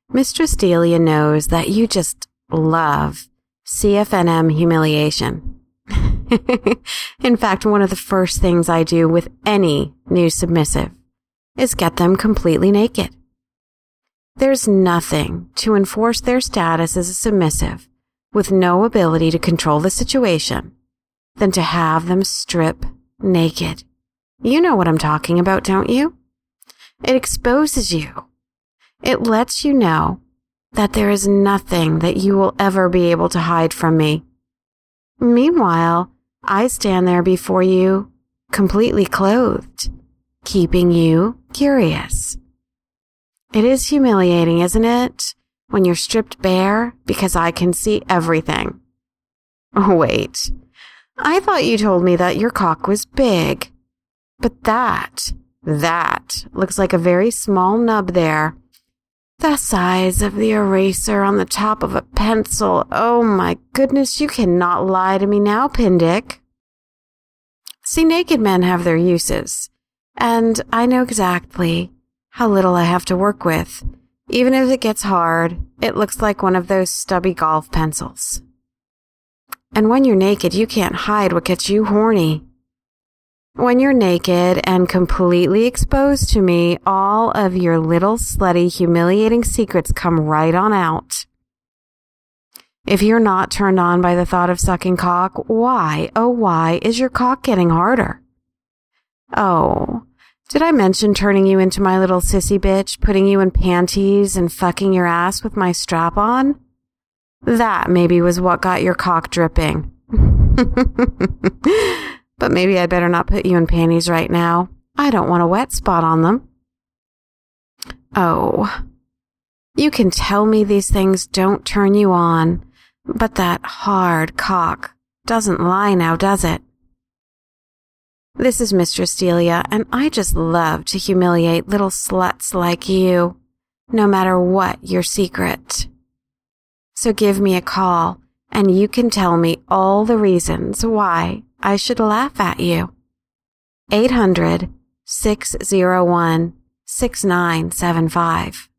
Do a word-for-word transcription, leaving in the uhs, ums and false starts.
Mistress Delia knows that you just love C F N M humiliation. In fact, one of the first things I do with any new submissive is get them completely naked. There's nothing to enforce their status as a submissive with no ability to control the situation than to have them strip naked. You know what I'm talking about, don't you? It exposes you. It lets you know that there is nothing that you will ever be able to hide from me. Meanwhile, I stand there before you, completely clothed, keeping you curious. It is humiliating, isn't it, when you're stripped bare because I can see everything? Oh, wait, I thought you told me that your cock was big. But that, that looks like a very small nub there. The size of the eraser on the top of a pencil. Oh my goodness, you cannot lie to me now, Pindick. See, naked men have their uses, and I know exactly how little I have to work with. Even if it gets hard, it looks like one of those stubby golf pencils. And when you're naked, you can't hide what gets you horny. When you're naked and completely exposed to me, all of your little slutty, humiliating secrets come right on out. If you're not turned on by the thought of sucking cock, why, oh why, is your cock getting harder? Oh, did I mention turning you into my little sissy bitch, putting you in panties and fucking your ass with my strap on? That maybe was what got your cock dripping. But maybe I'd better not put you in panties right now. I don't want a wet spot on them. Oh, you can tell me these things don't turn you on, but that hard cock doesn't lie now, does it? This is Mistress Delia, and I just love to humiliate little sluts like you, no matter what your secret. So give me a call, and you can tell me all the reasons why I should laugh at you. eight hundred, six oh one, six nine seven five.